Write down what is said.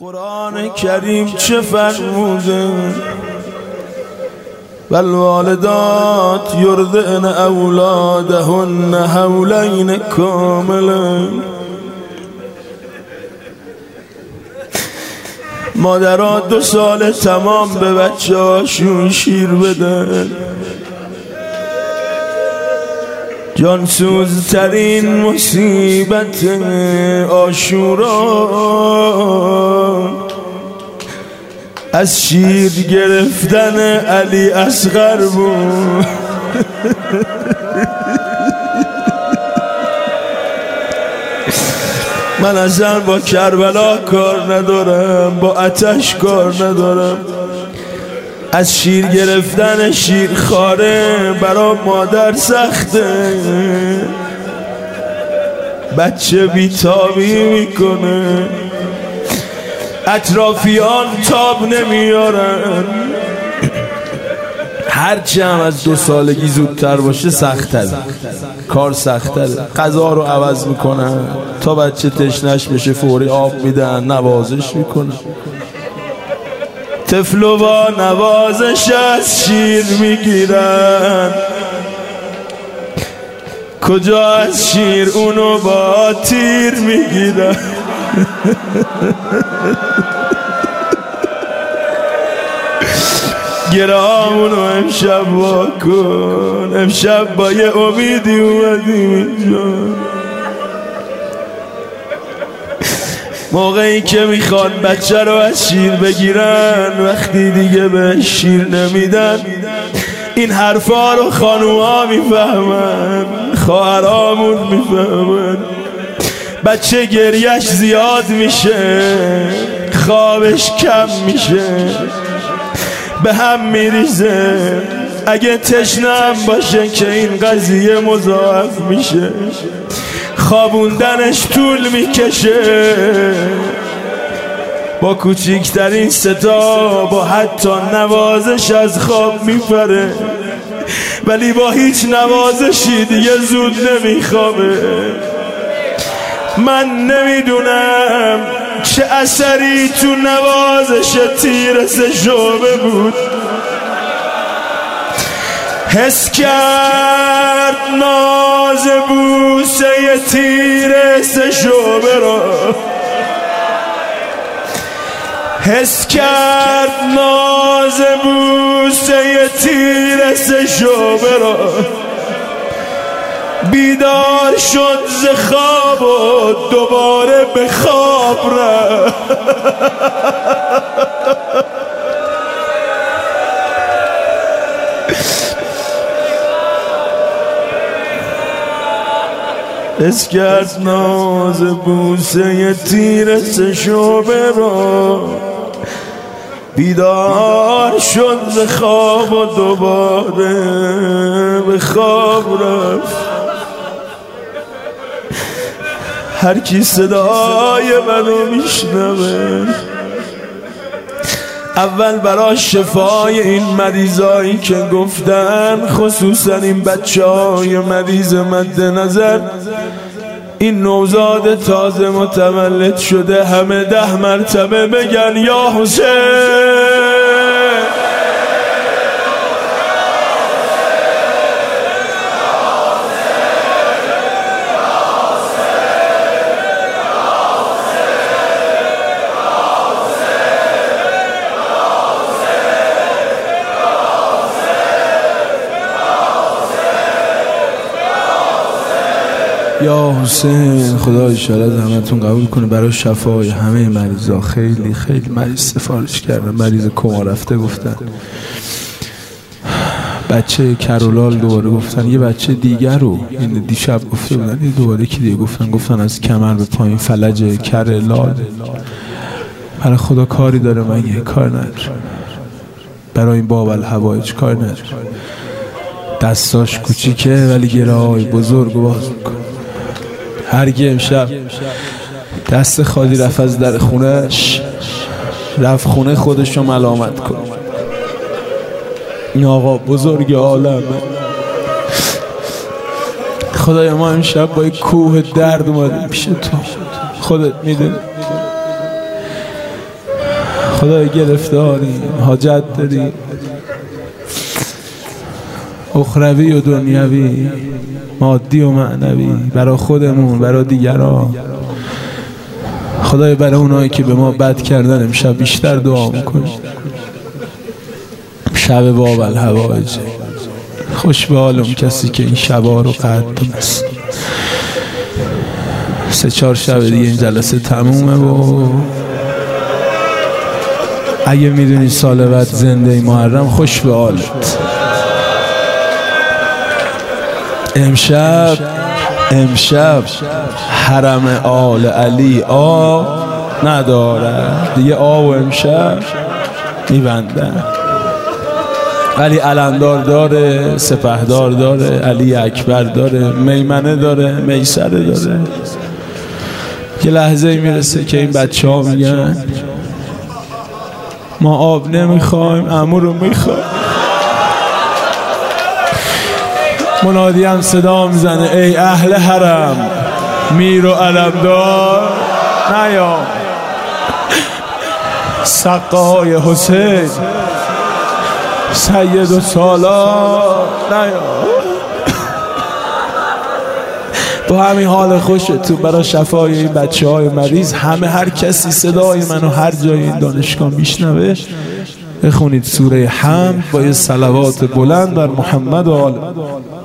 قرآن کریم چه فرموده؟ والوالدات یرضعن اولادهن حولین کاملین. مادرها 2 سال تمام به بچه هاشون شیر بدن. جانسوزترین مصیبت عاشورا از شیر گرفتن علی اصغر بود. من اصلا با کربلا کار ندارم، با آتش کار ندارم. از شیر گرفتن شیرخواره برا مادر سخته. بچه بیتابی میکنه، اطرافیان تاب نمیارن. هرچی هم از 2 سالگی زودتر باشه سخت‌تره، کار سخت‌تره. غذا رو عوض میکنن تا بچه تشنش بشه، فوری آب میدن، نوازش میکنن. طفلو با نوازش از شیر میگیرن، کجا از شیر اونو با تیر میگیرن. گرامونو امشب واکن، امشب با یه امیدی اومدیم اینجا. موقعی که میخوان بچه رو از شیر بگیرن، وقتی دیگه به شیر نمیدن، این حرفا رو خانوها میفهمن، خواهرامون میفهمن. بچه گریش زیاد میشه، خوابش کم میشه، به هم میریزه. اگه تشنم باشه که این قضیه مضاعف میشه، خوابوندنش طول میکشه. با کوچیکترین صدا، با حتی نوازش از خواب میپره، ولی با هیچ نوازشی دیگه زود نمیخوابه. من نمیدونم چه اثری تو نوازش تیر سه‌شعبه بود. حس کرد ناز بوسه تیر سه‌شعبه را، حس کرد ناز بوسه تیر سه‌شعبه را. بیدار شد ز خواب و دوباره به خواب رفت. حس کرد ناز بوسه تیر سه‌شعبه را، بیدار شد ز خواب و دوباره به خواب رفت. هر کی صدای منو میشنوه، اول برای شفای این مریضایی که گفتن، خصوصا این بچه‌های مریض مد نظر، این نوزاد تازه متولد شده، همه 10 مرتبه بگن یا حسین. یا حسین. خدا اشاره همتون قبول کنه برای شفای همه مریضا. خیلی خیلی مریض سفارش کردن، مریض کما رفته گفتن، بچه کرولال دوباره گفتن، یه بچه دیگر رو این دیشب گفته بودن، یه دوباره کی دیگه گفتن از کمر به پایین فلج کرولال. برای خدا کاری داره مگه؟ کار نداره. برای این باب الحوائج کار نداره. دستاش کوچیکه ولی گره‌های بزرگ باز میکنه. هرگی امشب دست خالی رفت از در خونهش، رفت خونه خودشو ملامت کن. این آقا بزرگ عالمه. خدایا ما امشب با یک کوه درد اومدیم پیش تو، خودت میدونی. خدای گرفتاریم، حاجت داریم، اخروی و دنیوی، مادی و معنوی، برای خودمون، برای دیگران. خدای برای اونایی که به ما بد کردن امشب بیشتر دعا میکنیم. شب باب الحوائج، خوش به حال اون کسی که این شبا رو قدر دونست. 3-4 شب دیگه این جلسه تمومه و اگه میدونی سال بعد زنده محرم، خوش به حالت. امشب حرم آل علی نداره دیگه، و امشب میبندن. علی علمدار داره، سپهدار داره، علی اکبر داره، میمنه داره، میسره داره. یه لحظه میرسه که این بچه ها میگن ما آب نمیخوایم، عمو رو میخوایم. منادی هم صدا میزنه ای اهل حرم، میر و علمدار نیام، سقه های حسین، سید و سالار نیام. با همین حال خوشتون برای شفای این بچه های مریض، هر کسی صدای منو هر جای این دانشگاه میشنوه بخونید سوره حمد با یه صلوات بلند بر محمد و آل